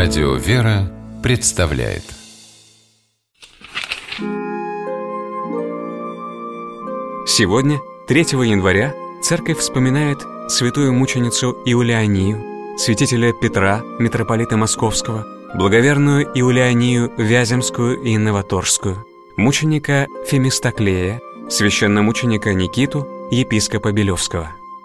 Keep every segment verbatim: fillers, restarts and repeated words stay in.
Радио «Вера» представляет. Сегодня, третьего января, Церковь вспоминает святую мученицу Иулианию, святителя Петра, митрополита Московского, благоверную Иулианию Вяземскую и Новоторжскую, мученика Фемистоклея, священномученика Никиту, епископа Белевского.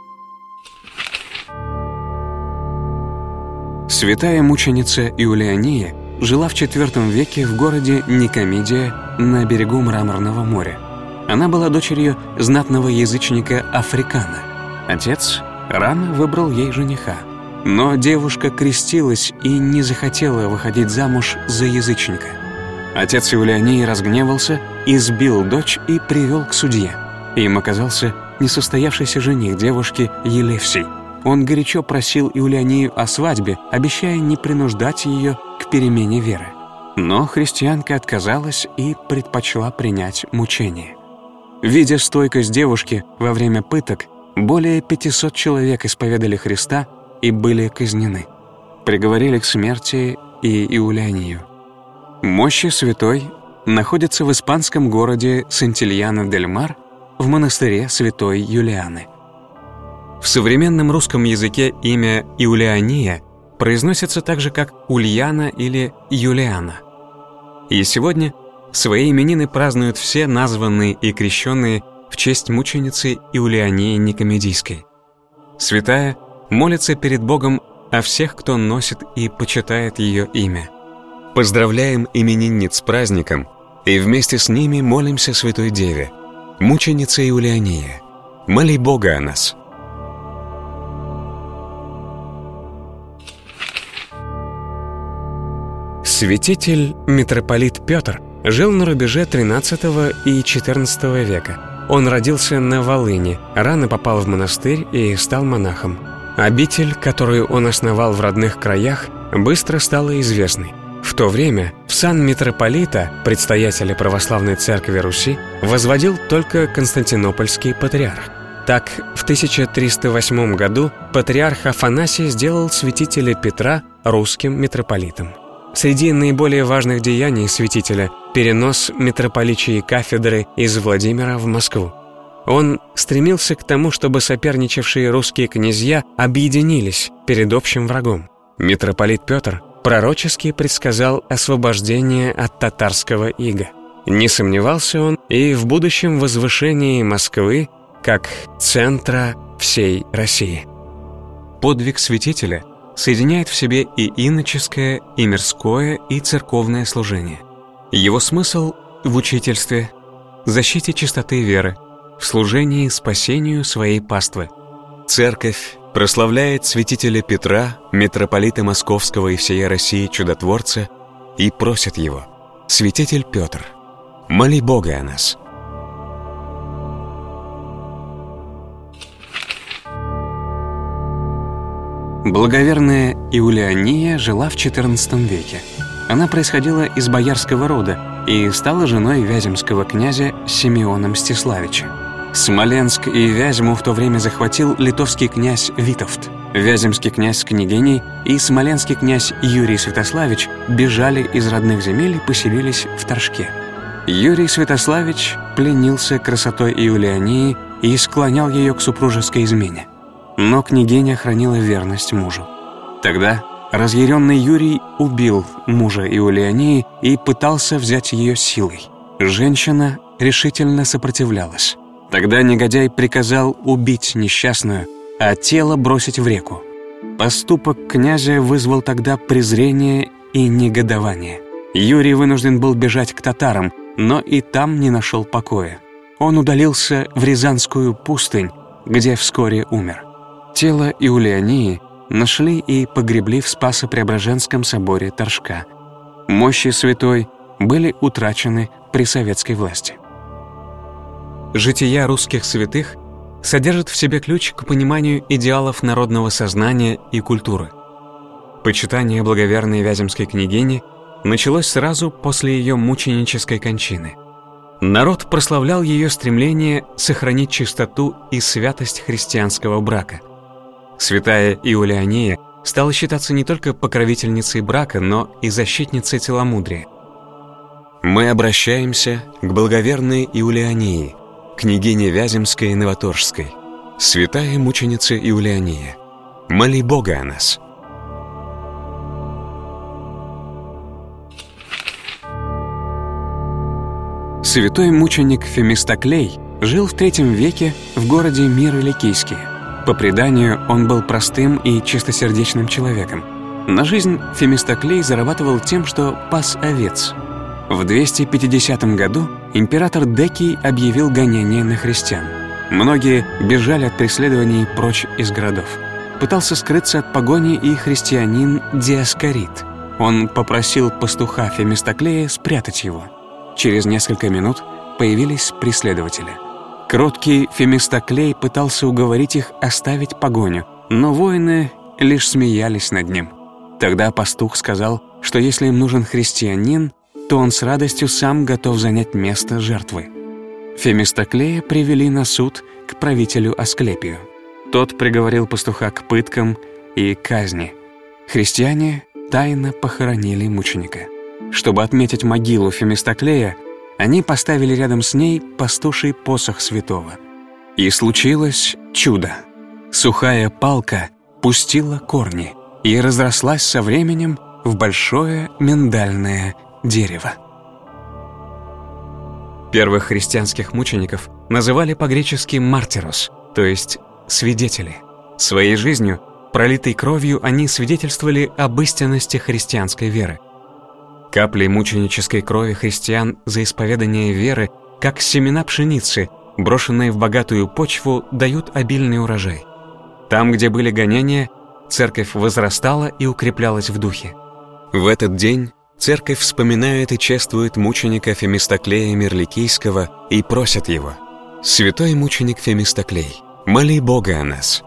Святая мученица Иулиания жила в четвёртом веке в городе Никомидия на берегу Мраморного моря. Она была дочерью знатного язычника Африкана. Отец рано выбрал ей жениха, но девушка крестилась и не захотела выходить замуж за язычника. Отец Иулиании разгневался, избил дочь и привел к судье. Им оказался несостоявшийся жених девушки Елевсий. Он горячо просил Иулианию о свадьбе, обещая не принуждать ее к перемене веры. Но христианка отказалась и предпочла принять мучение. Видя стойкость девушки во время пыток, более пятисот человек исповедали Христа и были казнены. Приговорили к смерти и Иулианию. Мощи святой находятся в испанском городе Сантильяно-дель-Мар в монастыре святой Юлианы. В современном русском языке имя Иулиания произносится так же, как Ульяна или Юлиана. И сегодня свои именины празднуют все названные и крещенные в честь мученицы Иулиании Никомидийской. Святая молится перед Богом о всех, кто носит и почитает ее имя. Поздравляем именинниц с праздником и вместе с ними молимся Святой Деве, мученице Иулиания, моли Бога о нас. Святитель митрополит Петр жил на рубеже тринадцатого и четырнадцатого века. Он родился на Волыни, рано попал в монастырь и стал монахом. Обитель, которую он основал в родных краях, быстро стала известной. В то время в сан митрополита, предстоятеля православной церкви Руси, возводил только константинопольский патриарх. Так, в тысяча триста восьмом году патриарх Афанасий сделал святителя Петра русским митрополитом. Среди наиболее важных деяний святителя – перенос митрополичьей кафедры из Владимира в Москву. Он стремился к тому, чтобы соперничавшие русские князья объединились перед общим врагом. Митрополит Петр пророчески предсказал освобождение от татарского ига. Не сомневался он и в будущем возвышении Москвы как центра всей России. Подвиг святителя соединяет в себе и иноческое, и мирское, и церковное служение. Его смысл в учительстве, защите чистоты веры, в служении спасению своей паствы. Церковь прославляет святителя Петра, митрополита Московского и всей России чудотворца, и просит его: святитель Петр, моли Бога о нас. Благоверная Иулиания жила в четырнадцатом веке. Она происходила из боярского рода и стала женой вяземского князя Симеона Мстиславича. Смоленск и Вязьму в то время захватил литовский князь Витовт. Вяземский князь с княгиней и смоленский князь Юрий Святославич бежали из родных земель и поселились в Торжке. Юрий Святославич пленился красотой Иулиании и склонял ее к супружеской измене. Но княгиня хранила верность мужу. Тогда разъяренный Юрий убил мужа Иулиании и пытался взять ее силой. Женщина решительно сопротивлялась. Тогда негодяй приказал убить несчастную, а тело бросить в реку. Поступок князя вызвал тогда презрение и негодование. Юрий вынужден был бежать к татарам, но и там не нашел покоя. Он удалился в Рязанскую пустынь, где вскоре умер. Тело Иулиании нашли и погребли в Спасо-Преображенском соборе Торжка. Мощи святой были утрачены при советской власти. Жития русских святых содержат в себе ключ к пониманию идеалов народного сознания и культуры. Почитание благоверной Вяземской княгини началось сразу после ее мученической кончины. Народ прославлял ее стремление сохранить чистоту и святость христианского брака. Святая Иулиания стала считаться не только покровительницей брака, но и защитницей целомудрия. Мы обращаемся к благоверной Иулиании, княгине Вяземской и Новоторжской, святая мученица Иулиания, моли Бога о нас. Святой мученик Фемистоклей жил в третьем веке в городе Миры Ликийский. По преданию, он был простым и чистосердечным человеком. На жизнь Фемистоклей зарабатывал тем, что пас овец. В двести пятидесятом году император Декий объявил гонение на христиан. Многие бежали от преследований прочь из городов. Пытался скрыться от погони и христианин Диаскорид. Он попросил пастуха Фемистоклея спрятать его. Через несколько минут появились преследователи. Кроткий Фемистоклей пытался уговорить их оставить погоню, но воины лишь смеялись над ним. Тогда пастух сказал, что если им нужен христианин, то он с радостью сам готов занять место жертвы. Фемистоклея привели на суд к правителю Асклепию. Тот приговорил пастуха к пыткам и казни. Христиане тайно похоронили мученика. Чтобы отметить могилу Фемистоклея, они поставили рядом с ней пастуший посох святого. И случилось чудо. Сухая палка пустила корни и разрослась со временем в большое миндальное дерево. Первых христианских мучеников называли по-гречески «мартирос», то есть «свидетели». Своей жизнью, пролитой кровью, они свидетельствовали об истинности христианской веры. Капли мученической крови христиан за исповедание веры, как семена пшеницы, брошенные в богатую почву, дают обильный урожай. Там, где были гонения, церковь возрастала и укреплялась в духе. В этот день церковь вспоминает и чествует мученика Фемистоклея Мирликийского и просит его: «Святой мученик Фемистоклей, моли Бога о нас».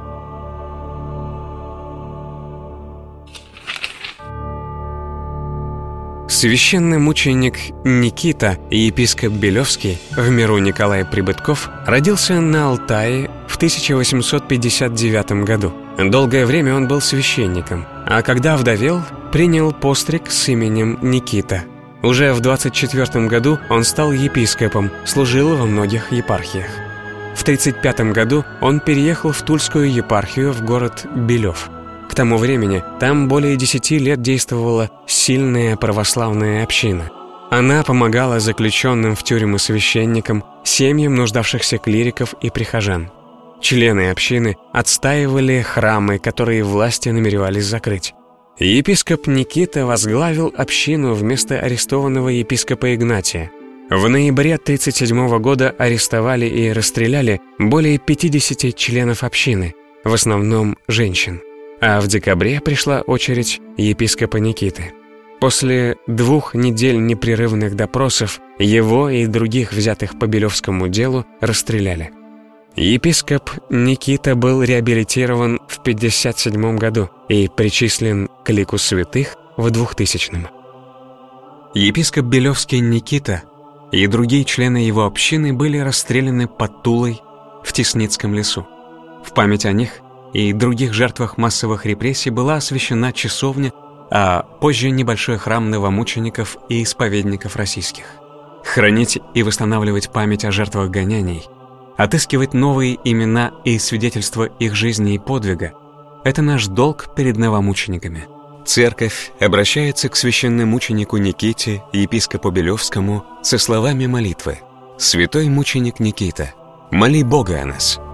Священный мученик Никита и епископ Белевский, в миру Николай Прибытков, родился на Алтае в тысяча восемьсот пятьдесят девятом году. Долгое время он был священником, а когда овдовел, принял постриг с именем Никита. Уже в двадцать четвёртом году он стал епископом, служил во многих епархиях. В тридцать пятом году он переехал в Тульскую епархию в город Белев. К тому времени там более десяти лет действовала сильная православная община. Она помогала заключенным в тюрьмы священникам, семьям нуждавшихся клириков и прихожан. Члены общины отстаивали храмы, которые власти намеревались закрыть. Епископ Никита возглавил общину вместо арестованного епископа Игнатия. В ноябре тридцать седьмого года арестовали и расстреляли более пятидесяти членов общины, в основном женщин. А в декабре пришла очередь епископа Никиты. После двух недель непрерывных допросов его и других взятых по Белевскому делу расстреляли. Епископ Никита был реабилитирован в пятьдесят седьмом году и причислен к лику святых в двухтысячном. Епископ Белевский Никита и другие члены его общины были расстреляны под Тулой в Тесницком лесу. В память о них и других жертвах массовых репрессий была освящена часовня, а позже небольшой храм новомучеников и исповедников российских. Хранить и восстанавливать память о жертвах гонений, отыскивать новые имена и свидетельства их жизни и подвига – это наш долг перед новомучениками. Церковь обращается к священномученику Никите, епископу Белевскому, со словами молитвы: «Святой мученик Никита, моли Бога о нас».